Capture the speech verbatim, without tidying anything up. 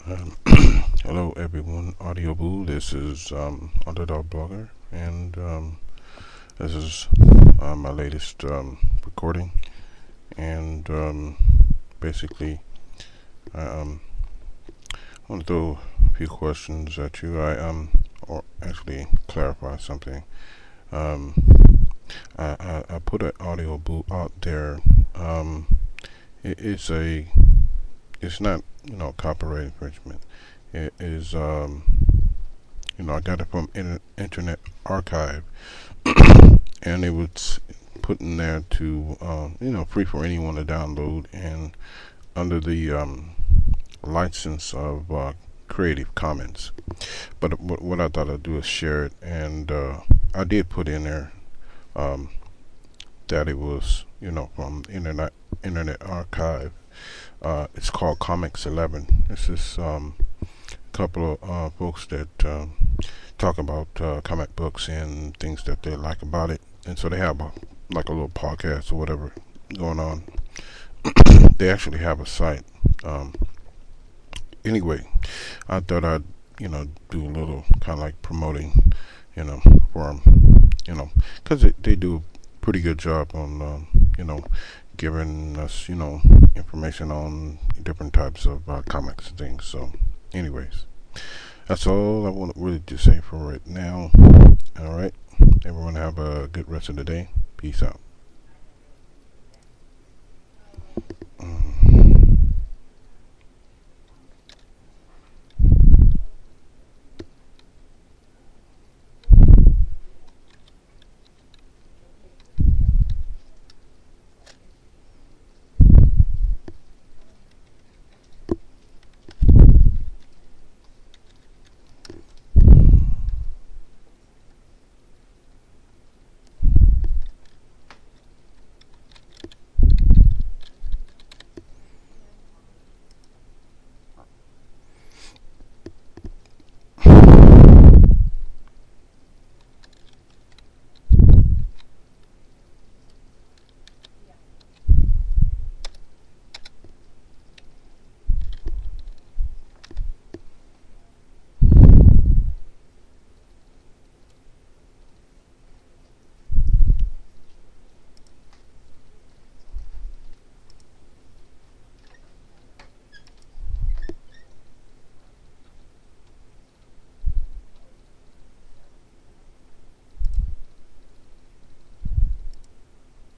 Um, hello, everyone. Audio Boo. This is um, Underdog Blogger, and um, this is uh, my latest um, recording. And um, basically, I um, want to throw a few questions at you. I um, or actually clarify something. Um, I, I, I put an Audio Boo out there. Um, it, it's a, it's not you know copyright infringement. It is um, you know, I got it from Inter- Internet Archive, and it was put in there to, um, you know, free for anyone to download, and under the um, license of uh, Creative Commons. But w- what I thought I'd do is share it, and uh, I did put in there um, that it was, you know, from Internet Internet Archive. Uh, it's called Comics eleven. This is um, a couple of uh, folks that um, talk about uh, comic books and things that they like about it, and so they have a, like a little podcast or whatever going on. They actually have a site. Um, anyway, I thought I'd you know do a little kind of like promoting, you know, for them, you know, because they, they do a pretty good job on um, you know giving us you know information on different types of uh, comics and things. So, anyways. That's all I want really to say for right now. All right. Everyone have a good rest of the day. Peace out.